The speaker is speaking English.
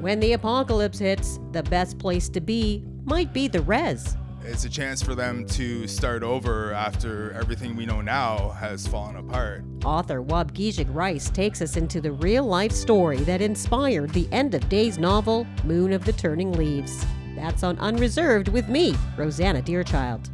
When the apocalypse hits, the best place to be might be the res. It's a chance for them to start over after everything we know now has fallen apart. Author Wabgijig Rice takes us into the real-life story that inspired the end-of-days novel, Moon of the Turning Leaves. That's on Unreserved with me, Rosanna Deerchild.